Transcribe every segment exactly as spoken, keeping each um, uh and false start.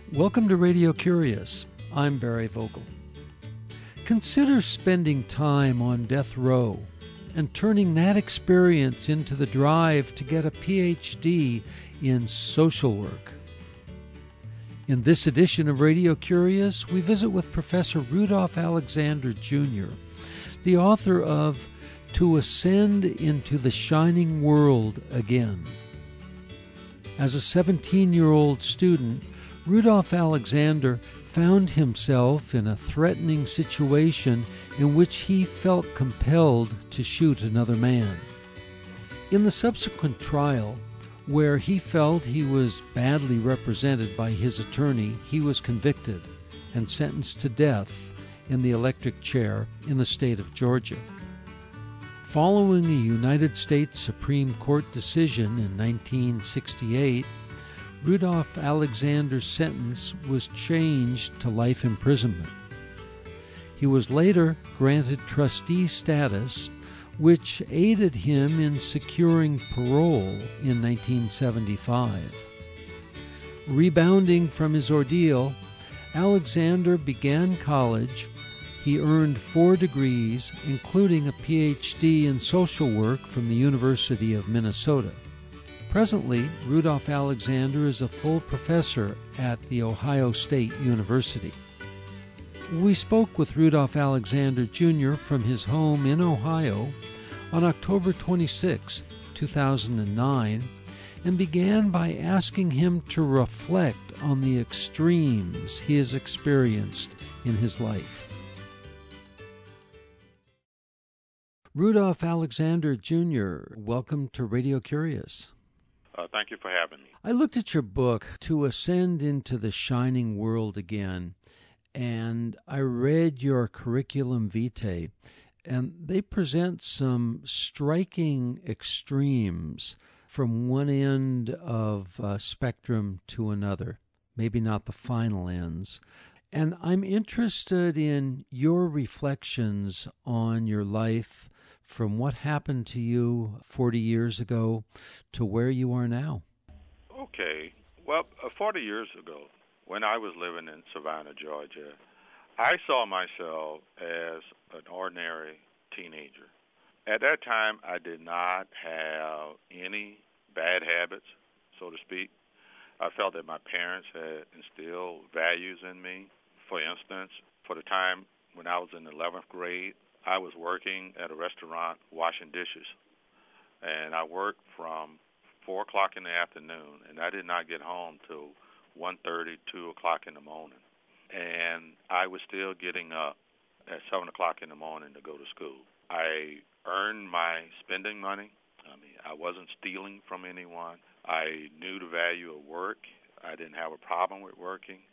Welcome to Radio Curious. I'm Barry Vogel. Consider spending time on death row and turning that experience into the drive to get a P H D in social work. In this edition of Radio Curious, we visit with Professor Rudolph Alexander Junior, the author of To Ascend into the Shining World Again. As a seventeen-year-old student, Rudolph Alexander found himself in a threatening situation in which he felt compelled to shoot another man. In the subsequent trial, where he felt he was badly represented by his attorney, he was convicted and sentenced to death in the electric chair in the state of Georgia. Following a United States Supreme Court decision in nineteen sixty-eight, Rudolph Alexander's sentence was changed to life imprisonment. He was later granted trustee status, which aided him in securing parole in nineteen seventy-five. Rebounding from his ordeal, Alexander began college. He earned four degrees, including a P H D in social work from the University of Minnesota. Presently, Rudolph Alexander is a full professor at The Ohio State University. We spoke with Rudolph Alexander Junior from his home in Ohio on October twenty-sixth, two thousand nine, and began by asking him to reflect on the extremes he has experienced in his life. Rudolph Alexander Junior, welcome to Radio Curious. Uh, thank you for having me. I looked at your book, To Ascend into the Shining World Again, and I read your curriculum vitae, and they present some striking extremes from one end of a spectrum to another, maybe not the final ends. And I'm interested in your reflections on your life from what happened to you forty years ago to where you are now. Okay. Well, uh, forty years ago, when I was living in Savannah, Georgia, I saw myself as an ordinary teenager. At that time, I did not have any bad habits, so to speak. I felt that my parents had instilled values in me. For instance, for the time when I was in the eleventh grade, I was working at a restaurant washing dishes, and I worked from four o'clock in the afternoon, and I did not get home till one thirty, two o'clock in the morning. And I was still getting up at seven o'clock in the morning to go to school. I earned my spending money. I mean, I wasn't stealing from anyone. I knew the value of work. I didn't have a problem with working.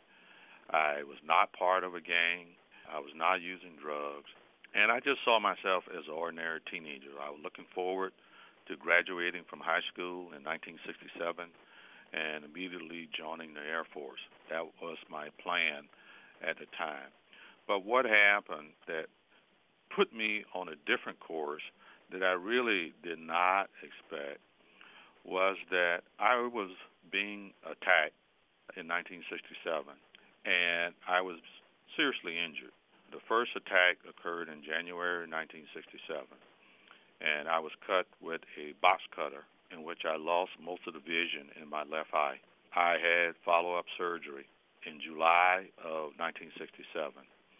I was not part of a gang. I was not using drugs. And I just saw myself as an ordinary teenager. I was looking forward to graduating from high school in nineteen sixty-seven and immediately joining the Air Force. That was my plan at the time. But what happened that put me on a different course that I really did not expect was that I was being attacked in nineteen sixty-seven, and I was seriously injured. The first attack occurred in January nineteen sixty-seven, and I was cut with a box cutter in which I lost most of the vision in my left eye. I had follow-up surgery in July of nineteen sixty-seven,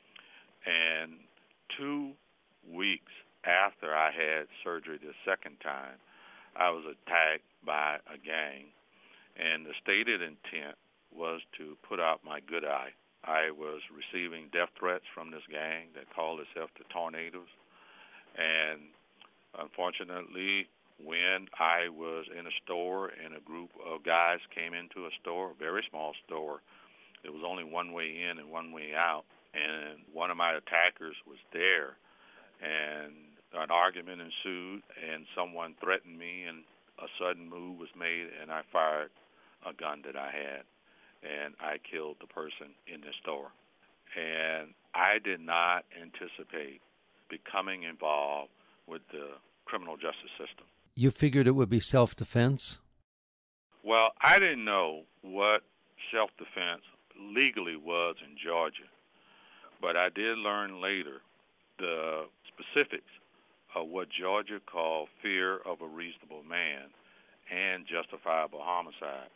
and two weeks after I had surgery the second time, I was attacked by a gang, and the stated intent was to put out my good eye. I was receiving death threats from this gang that called itself the Tornadoes. And unfortunately, when I was in a store and a group of guys came into a store, a very small store, there was only one way in and one way out. And one of my attackers was there. And an argument ensued, and someone threatened me, and a sudden move was made, and I fired a gun that I had. And I killed the person in the store. And I did not anticipate becoming involved with the criminal justice system. You figured it would be self-defense? Well, I didn't know what self-defense legally was in Georgia. But I did learn later the specifics of what Georgia called fear of a reasonable man and justifiable homicide.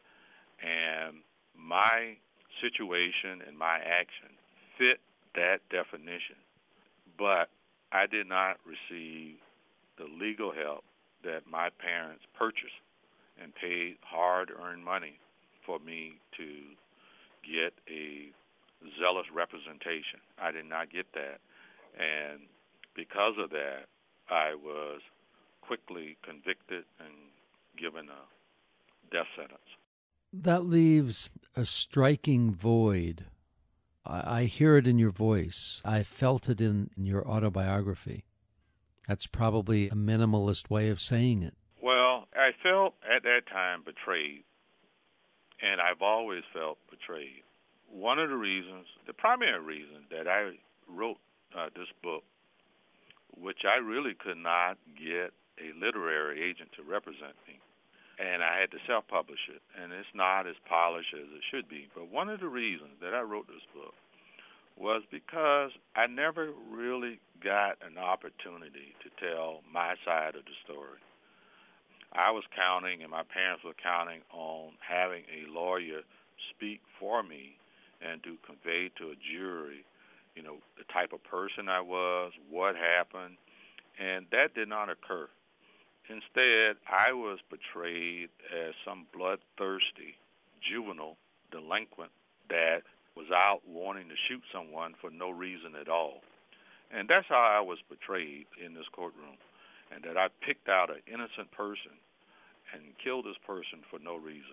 And my situation and my action fit that definition. But I did not receive the legal help that my parents purchased and paid hard-earned money for me to get a zealous representation. I did not get that. And because of that, I was quickly convicted and given a death sentence. That leaves a striking void. I, I hear it in your voice. I felt it in, in your autobiography. That's probably a minimalist way of saying it. Well, I felt at that time betrayed, and I've always felt betrayed. One of the reasons, the primary reason that I wrote uh, this book, which I really could not get a literary agent to represent me, and I had to self-publish it, and it's not as polished as it should be. But one of the reasons that I wrote this book was because I never really got an opportunity to tell my side of the story. I was counting, and my parents were counting on having a lawyer speak for me and to convey to a jury, you know, the type of person I was, what happened, and that did not occur. Instead, I was portrayed as some bloodthirsty juvenile delinquent that was out wanting to shoot someone for no reason at all. And that's how I was portrayed in this courtroom, and that I picked out an innocent person and killed this person for no reason.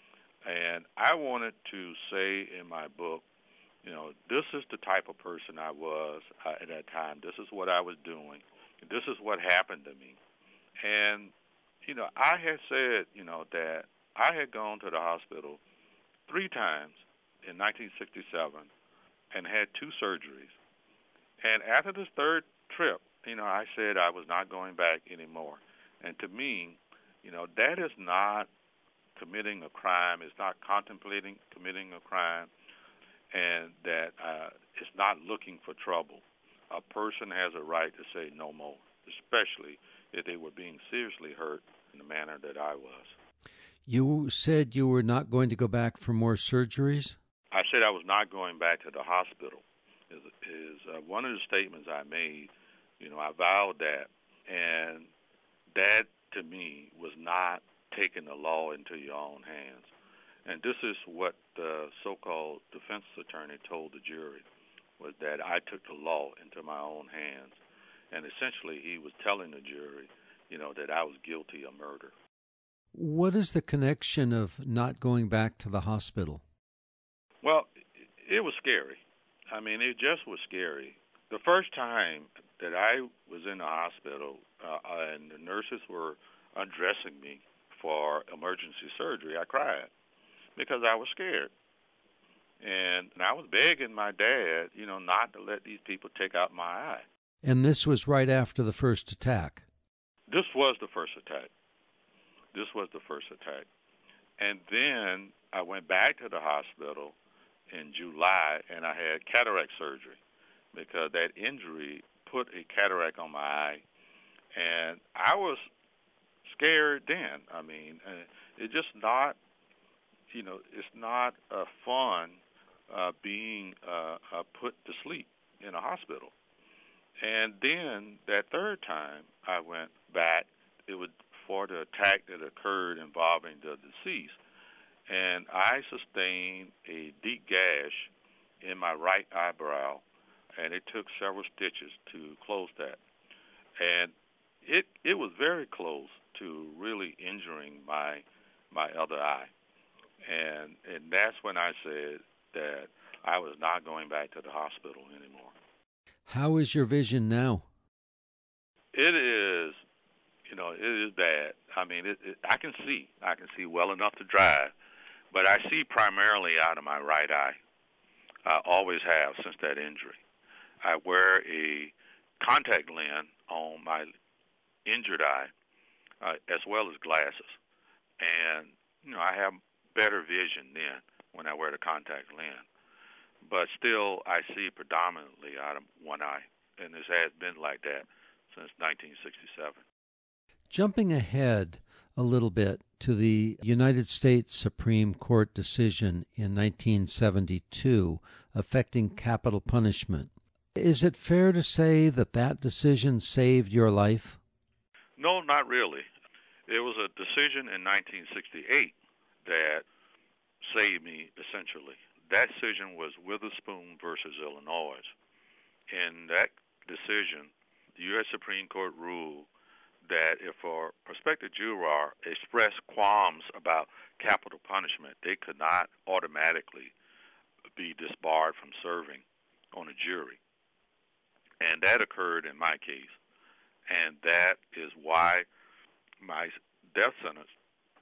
And I wanted to say in my book, you know, this is the type of person I was uh, at that time. This is what I was doing. This is what happened to me. And, you know, I had said, you know, that I had gone to the hospital three times in nineteen sixty-seven and had two surgeries. And after this third trip, you know, I said I was not going back anymore. And to me, you know, that is not committing a crime. It's not contemplating committing a crime, and that uh, it's not looking for trouble. A person has a right to say no more, especially if they were being seriously hurt in the manner that I was. You said you were not going to go back for more surgeries? I said I was not going back to the hospital. Is, is uh, one of the statements I made. You know, I vowed that, and that to me was not taking the law into your own hands. And this is what the so-called defense attorney told the jury, was that I took the law into my own hands. And essentially he was telling the jury, you know, that I was guilty of murder. What is the connection of not going back to the hospital? Well, it was scary. I mean, it just was scary. The first time that I was in the hospital uh, and the nurses were undressing me for emergency surgery, I cried because I was scared. And I was begging my dad, you know, not to let these people take out my eye. And this was right after the first attack? This was the first attack. This was the first attack. And then I went back to the hospital in July, and I had cataract surgery because that injury put a cataract on my eye. And I was scared then. I mean, it's just not, you know, it's not uh, fun uh, being uh, uh, put to sleep in a hospital. And then that third time I went back, it was for the attack that occurred involving the deceased. And I sustained a deep gash in my right eyebrow, and it took several stitches to close that. And it it was very close to really injuring my my other eye. And and that's when I said that I was not going back to the hospital anymore. How is your vision now? It is, you know, it is bad. I mean, it, it, I can see. I can see well enough to drive, but I see primarily out of my right eye. I always have since that injury. I wear a contact lens on my injured eye, uh, as well as glasses. And, you know, I have better vision then when I wear the contact lens. but still I see predominantly out of one eye, and this has been like that since nineteen sixty-seven. Jumping ahead a little bit to the United States Supreme Court decision in nineteen seventy-two affecting capital punishment, is it fair to say that that decision saved your life? No, not really. It was a decision in nineteen sixty-eight that saved me, essentially. That decision was Witherspoon versus Illinois. In that decision, the U S Supreme Court ruled that if a prospective juror expressed qualms about capital punishment, they could not automatically be disbarred from serving on a jury. And that occurred in my case. And that is why my death sentence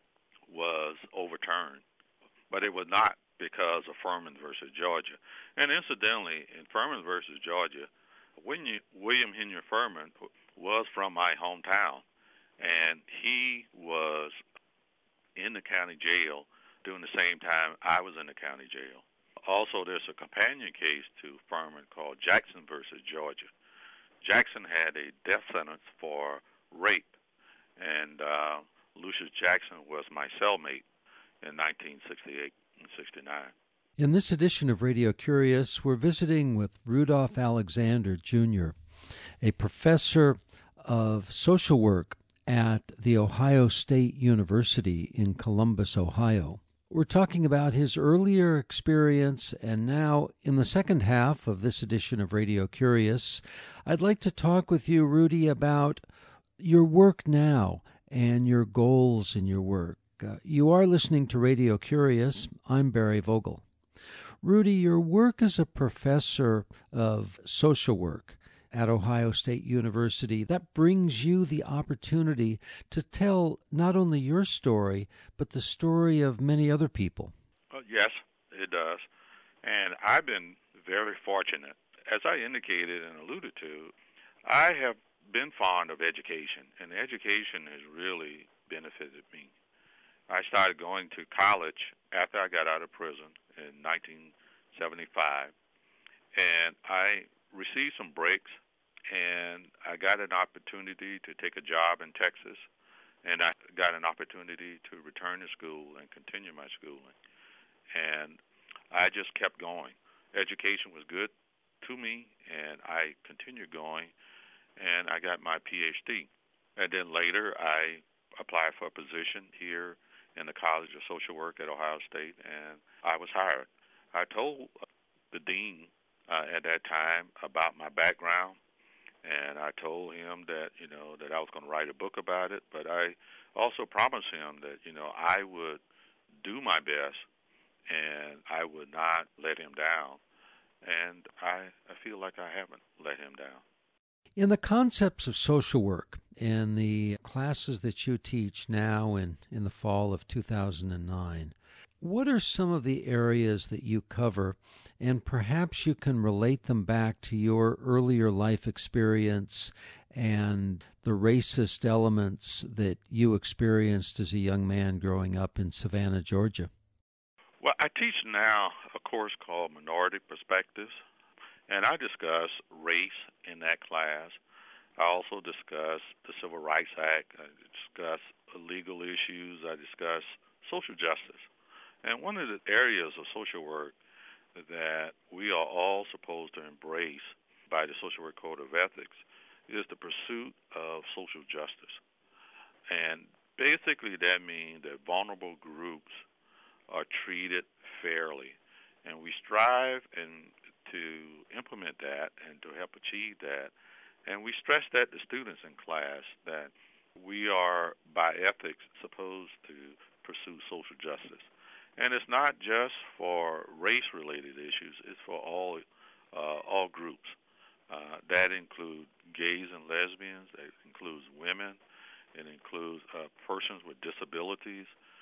was overturned. But it was not because of Furman versus Georgia. And incidentally, in Furman versus Georgia, William Henry Furman was from my hometown, and he was in the county jail during the same time I was in the county jail. Also, there's a companion case to Furman called Jackson versus Georgia. Jackson had a death sentence for rape, and uh, Lucius Jackson was my cellmate in nineteen sixty-eight and sixty-nine. In this edition of Radio Curious, we're visiting with Rudolph Alexander, Junior, a professor of social work at The Ohio State University in Columbus, Ohio. We're talking about his earlier experience, and now, in the second half of this edition of Radio Curious, I'd like to talk with you, Rudy, about your work now and your goals in your work. Uh, you are listening to Radio Curious. I'm Barry Vogel. Rudy, your work as a professor of social work at Ohio State University, that brings you the opportunity to tell not only your story, but the story of many other people. Uh, yes, it does. And I've been very fortunate. As I indicated and alluded to, I have been fond of education, and education has really benefited me. I started going to college after I got out of prison in nineteen seventy-five, and I received some breaks, and I got an opportunity to take a job in Texas, and I got an opportunity to return to school and continue my schooling. And I just kept going. Education was good to me, and I continued going, and I got my P H D. And then later I applied for a position here in the College of Social Work at Ohio State, and I was hired. I told the dean uh, at that time about my background, and I told him that, you know, that I was going to write a book about it, but I also promised him that, you know, I would do my best and I would not let him down. And I, I feel like I haven't let him down. In the concepts of social work and the classes that you teach now and in the fall of two thousand nine, what are some of the areas that you cover, and perhaps you can relate them back to your earlier life experience and the racist elements that you experienced as a young man growing up in Savannah, Georgia? Well, I teach now a course called Minority Perspectives, and I discuss race in that class. I also discuss the Civil Rights Act. I discuss legal issues. I discuss social justice. And one of the areas of social work that we are all supposed to embrace by the Social Work Code of Ethics is the pursuit of social justice. And basically that means that vulnerable groups are treated fairly. And we strive and to implement that and to help achieve that. And we stress that to students in class that we are, by ethics, supposed to pursue social justice. And it's not just for race-related issues, it's for all uh, all groups. Uh, that includes gays and lesbians, that includes women, it includes uh, persons with disabilities.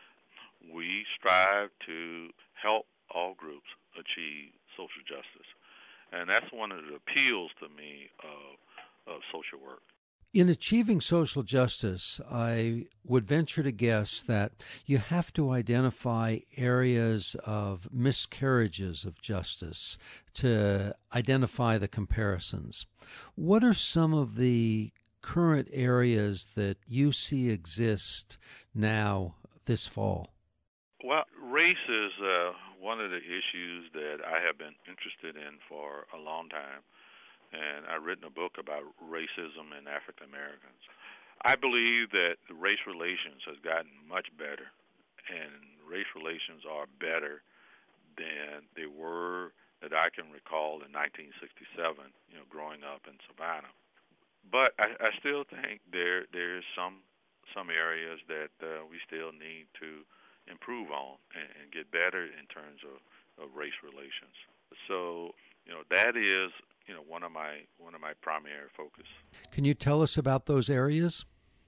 We strive to help all groups achieve social justice. And that's one of the appeals to me of, of social work. In achieving social justice, I would venture to guess that you have to identify areas of miscarriages of justice to identify the comparisons. What are some of the current areas that you see exist now this fall? Well, race is uh, one of the issues that I have been interested in for a long time, and I've written a book about racism in African Americans. I believe that the race relations has gotten much better, and race relations are better than they were that I can recall in nineteen sixty-seven, you know, growing up in Savannah. But I, I still think there there's some some areas that uh, we still need to improve on and, and get better in terms of, of race relations. So, you know, that is you know one of my one of my primary focus. Can you tell us about those areas?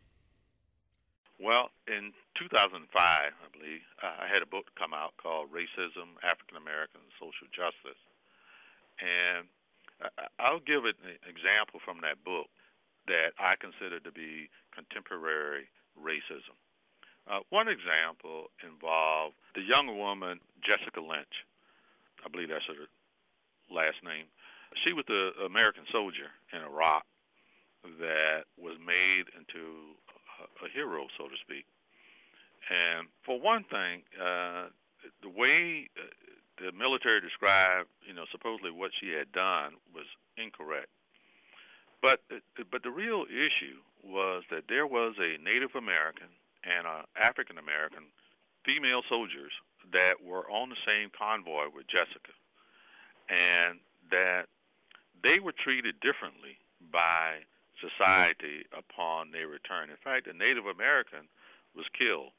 Well, in two thousand five, I believe, uh, I had a book come out called Racism, African American Social Justice. And I'll give an example from that book that I consider to be contemporary racism. Uh, one example involved the young woman, Jessica Lynch. I believe that's her last name. She was the American soldier in Iraq that was made into a, a hero, so to speak. And for one thing, uh, the way uh, the military described, you know, supposedly what she had done was incorrect. But but the real issue was that there was a Native American and an African American female soldiers that were on the same convoy with Jessica, and that they were treated differently by society upon their return. In fact, a Native American was killed,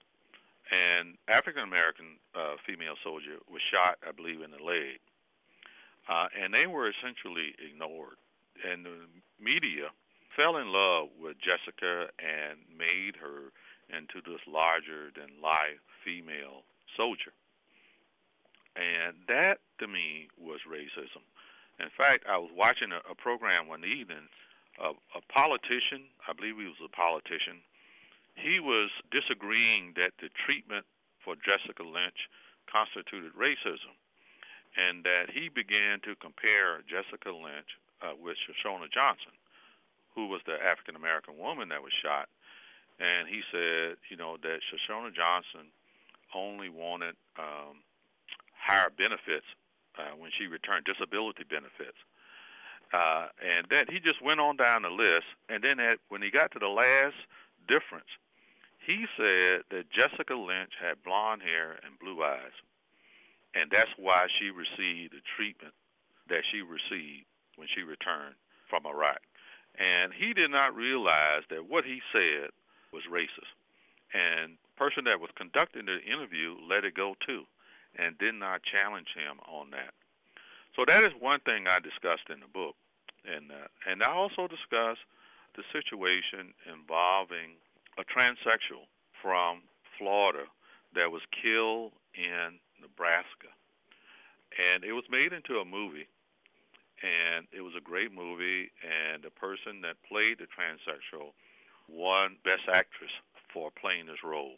and African American uh, female soldier was shot, I believe, in the leg, uh, and they were essentially ignored. And the media fell in love with Jessica and made her into this larger-than-life female soldier. And that, to me, was racism. In fact, I was watching a, a program one evening. Uh, a politician, I believe he was a politician, he was disagreeing that the treatment for Jessica Lynch constituted racism, and that he began to compare Jessica Lynch uh, with Shoshone Johnson, who was the African-American woman that was shot. And he said, you know, that Shoshone Johnson only wanted um, higher benefits uh, when she returned, disability benefits. Uh, and then he just went on down the list, and then at, when he got to the last difference, he said that Jessica Lynch had blonde hair and blue eyes, and that's why she received the treatment that she received when she returned from Iraq. And he did not realize that what he said was racist. And the person that was conducting the interview let it go too, and did not challenge him on that. So that is one thing I discussed in the book. And uh, and I also discussed the situation involving a transsexual from Florida that was killed in Nebraska. And it was made into a movie, and it was a great movie, and the person that played the transsexual won Best Actress for playing this role.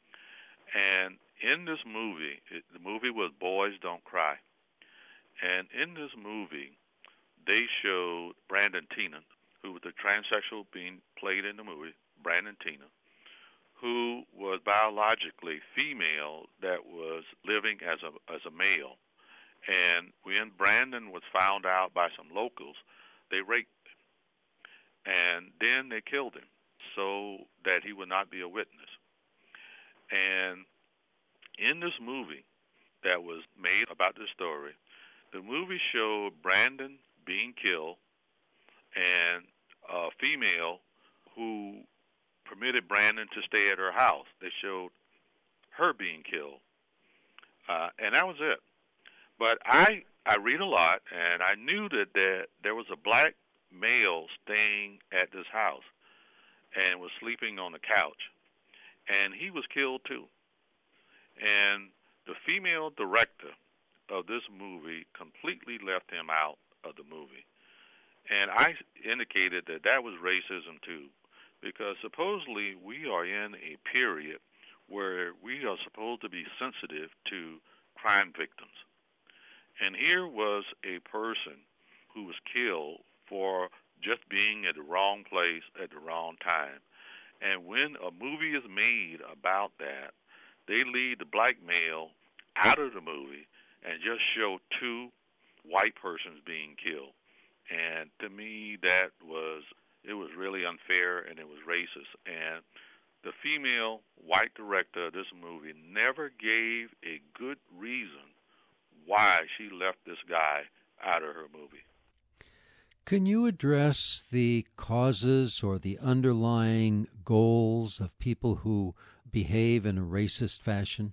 And in this movie, it, the movie was Boys Don't Cry. And in this movie, they showed Brandon Teena, who was the transsexual being played in the movie, Brandon Teena, who was biologically female that was living as a as a male. And when Brandon was found out by some locals, they raped him. And then they killed him so that he would not be a witness. And in this movie that was made about this story, the movie showed Brandon being killed and a female who permitted Brandon to stay at her house. They showed her being killed. Uh, and that was it. But I I read a lot, and I knew that there, there was a black male staying at this house and was sleeping on the couch. And he was killed too. And the female director of this movie completely left him out of the movie. And I indicated that that was racism too, because supposedly we are in a period where we are supposed to be sensitive to crime victims. And here was a person who was killed for just being at the wrong place at the wrong time. And when a movie is made about that, they leave the black male out of the movie and just show two white persons being killed. And to me, that was it was really unfair and it was racist. And the female white director of this movie never gave a good reason why she left this guy out of her movie. Can you address the causes or the underlying goals of people who behave in a racist fashion?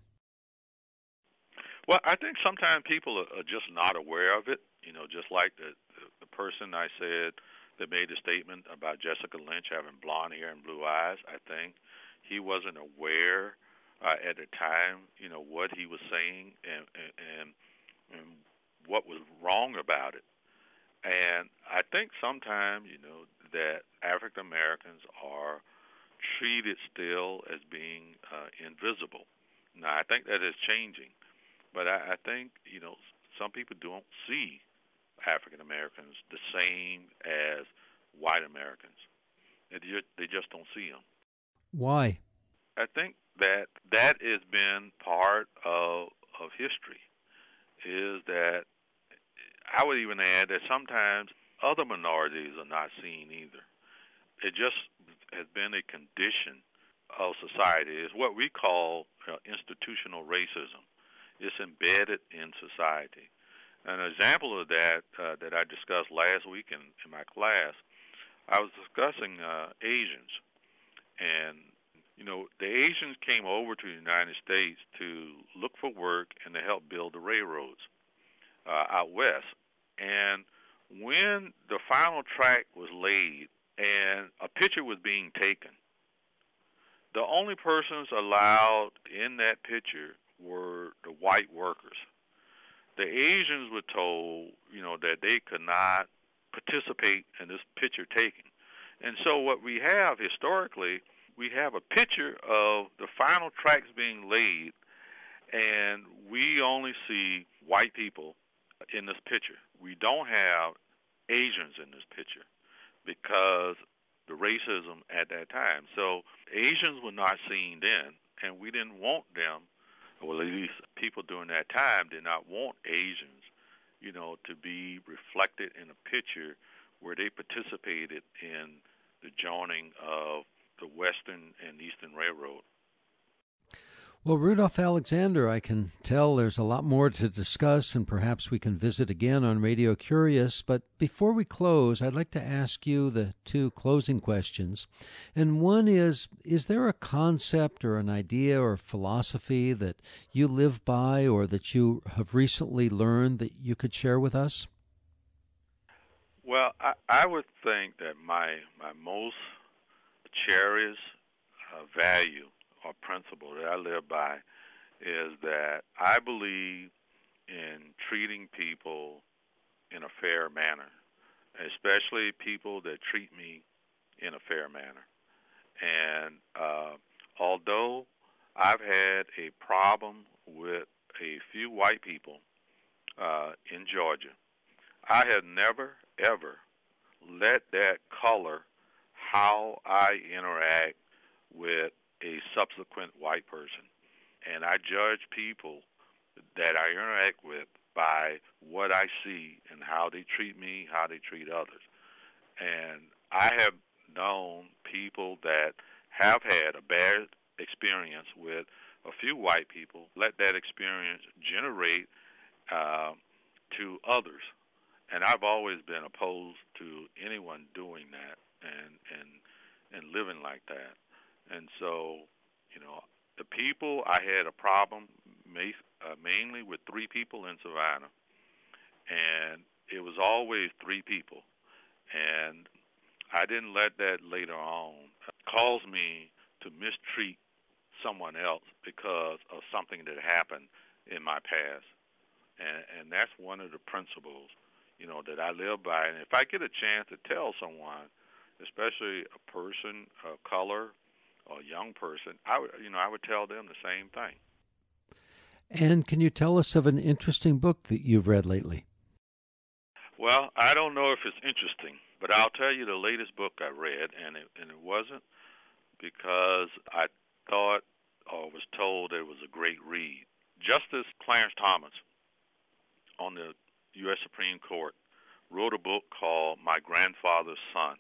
Well, I think sometimes people are just not aware of it. You know, just like the, the, the person I said that made the statement about Jessica Lynch having blonde hair and blue eyes. I think he wasn't aware uh, at the time, you know, what he was saying and, and, and what was wrong about it. And I think sometimes, you know, that African Americans are treated still as being uh, invisible. Now, I think that is changing, but I, I think, you know, some people don't see African Americans the same as white Americans. They just, they just don't see them. Why? I think that that has been part of of history, is that I would even add that sometimes other minorities are not seen either. It just has been a condition of society. It's what we call uh, institutional racism. It's embedded in society. An example of that uh, that I discussed last week in, in my class, I was discussing uh, Asians. And, you know, the Asians came over to the United States to look for work and to help build the railroads uh, out west. And when the final track was laid and a picture was being taken, the only persons allowed in that picture were the white workers. The Asians were told, you know, that they could not participate in this picture taking. And so what we have historically, we have a picture of the final tracks being laid, and we only see white people in this picture. We don't have Asians in this picture because the racism at that time. So Asians were not seen then, and we didn't want them, well, at least people during that time did not want Asians, you know, to be reflected in a picture where they participated in the joining of the Western and Eastern Railroad. Well, Rudolph Alexander, I can tell there's a lot more to discuss, and perhaps we can visit again on Radio Curious. But before we close, I'd like to ask you the two closing questions. And one is, is there a concept or an idea or philosophy that you live by or that you have recently learned that you could share with us? Well, I, I would think that my, my most cherished uh, value or principle that I live by is that I believe in treating people in a fair manner, especially people that treat me in a fair manner. And uh, although I've had a problem with a few white people uh, in Georgia, I have never, ever let that color how I interact with a subsequent white person. And I judge people that I interact with by what I see and how they treat me, how they treat others. And I have known people that have had a bad experience with a few white people, let that experience generate uh, to others. And I've always been opposed to anyone doing that and, and, and living like that. And so, you know, the people, I had a problem may, uh, mainly with three people in Savannah, and it was always three people. And I didn't let that later on cause me to mistreat someone else because of something that happened in my past. And, and that's one of the principles, you know, that I live by. And if I get a chance to tell someone, especially a person of color or a young person, I would, you know, I would tell them the same thing. And can you tell us of an interesting book that you've read lately? Well, I don't know if it's interesting, but I'll tell you the latest book I read, and it, and it wasn't because I thought or was told it was a great read. Justice Clarence Thomas on the U S Supreme Court wrote a book called My Grandfather's Son,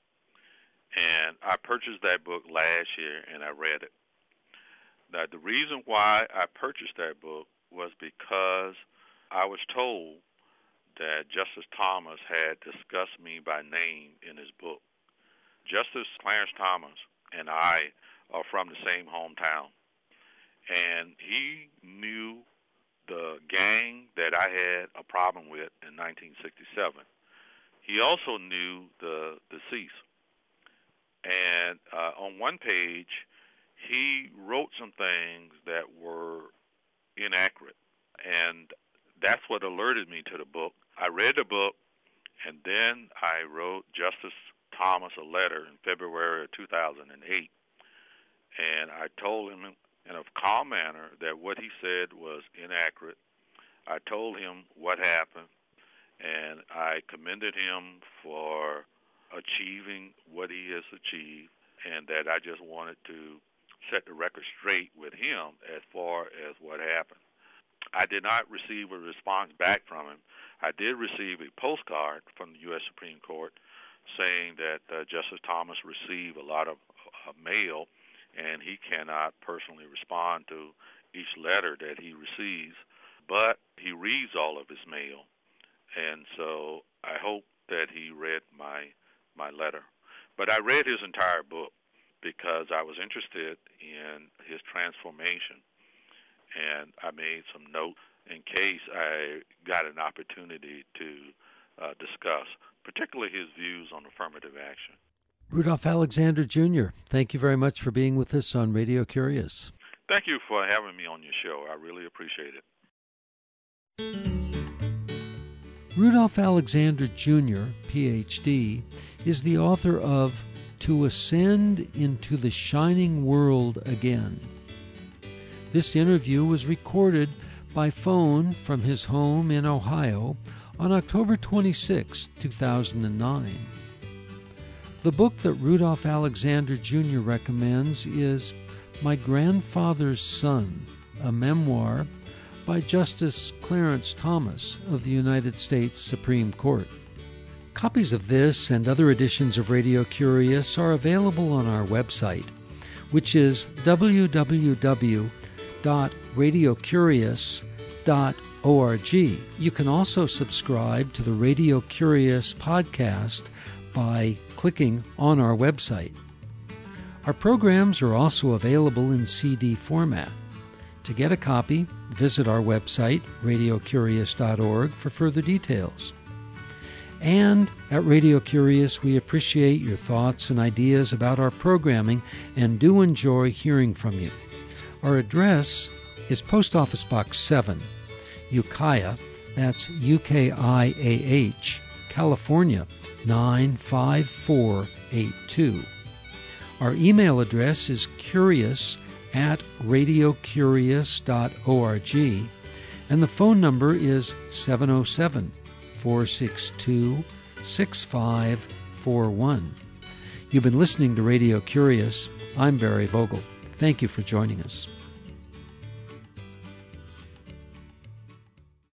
and I purchased that book last year, and I read it. Now, the reason why I purchased that book was because I was told that Justice Thomas had discussed me by name in his book. Justice Clarence Thomas and I are from the same hometown, and he knew the gang that I had a problem with in nineteen sixty-seven. He also knew the deceased, and uh, on one page, he wrote some things that were inaccurate, and that's what alerted me to the book. I read the book, and then I wrote Justice Thomas a letter in February of two thousand eight, and I told him in a calm manner that what he said was inaccurate. I told him what happened, and I commended him for achieving what he has achieved, and that I just wanted to set the record straight with him as far as what happened. I did not receive a response back from him. I did receive a postcard from the U S Supreme Court saying that uh, Justice Thomas received a lot of uh, mail, and he cannot personally respond to each letter that he receives, but he reads all of his mail, and so I hope that he read my my letter. But I read his entire book because I was interested in his transformation, and I made some notes in case I got an opportunity to uh, discuss, particularly his views on affirmative action. Rudolph Alexander Junior, thank you very much for being with us on Radio Curious. Thank you for having me on your show. I really appreciate it. Rudolph Alexander Junior, P H D, is the author of To Ascend into the Shining World Again. This interview was recorded by phone from his home in Ohio on October twenty-sixth, two thousand nine. The book that Rudolph Alexander Junior recommends is My Grandfather's Son, a memoir by Justice Clarence Thomas of the United States Supreme Court. Copies of this and other editions of Radio Curious are available on our website, which is w w w dot radio curious dot org. You can also subscribe to the Radio Curious podcast by clicking on our website. Our programs are also available in C D format. To get a copy, visit our website, radio curious dot org, for further details. And at Radio Curious, we appreciate your thoughts and ideas about our programming and do enjoy hearing from you. Our address is Post Office Box seven, Ukiah, that's U K I A H, California, nine five four eight two. Our email address is curious at radio curious dot org, and the phone number is seven oh seven, four six two, six five four one. You've been listening to Radio Curious. I'm Barry Vogel. Thank you for joining us.